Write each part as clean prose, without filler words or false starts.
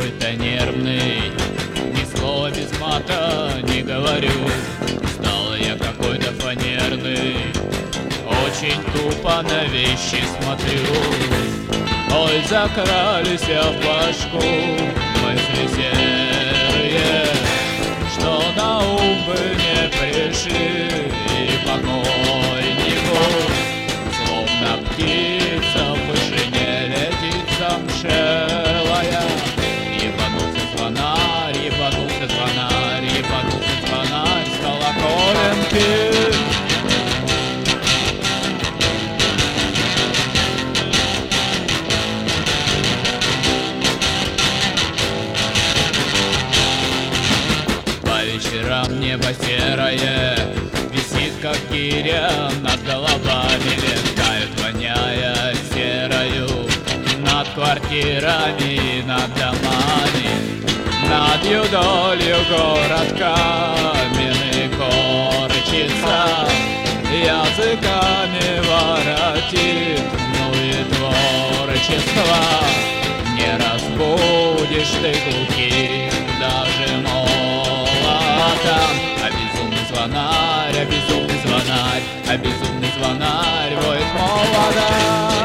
какой-то нервный, ни слова без мата не говорю. Стал я какой-то фанерный, очень тупо на вещи смотрю. Ой, закрались в башку мысли серые, что на ум бы не пришли. И покойнику, словно птица в вышине летит замшелая. Ебанулся звонарь, ебанулся звонарь, ебанулся звонарь с колоколенки. Вечерам небо серое висит, как гиря, над головами летает, воняя серою. Над квартирами и над домами, над юдолью город каменный корчится, языками воротит, ну и творчество. Не разбудишь ты глухих даже а безумный звонарь, а безумный звонарь, а безумный звонарь воет молодо.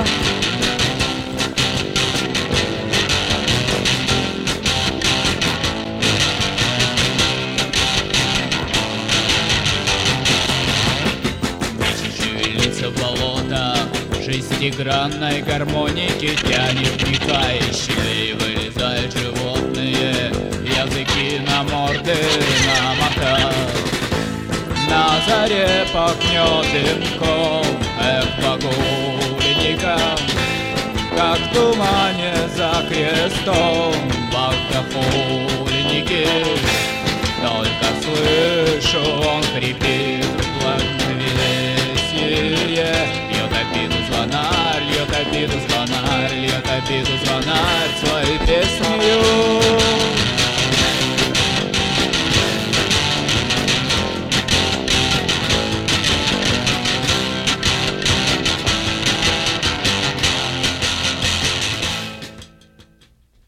Ветер шевелится в болото, шестигранной гармоники тянет вникающие, вылезают животные, языки на морды намотал. На заре пахнет дымком, эх, погульникам, как в тумане за крестом богохульники. Только слышу, он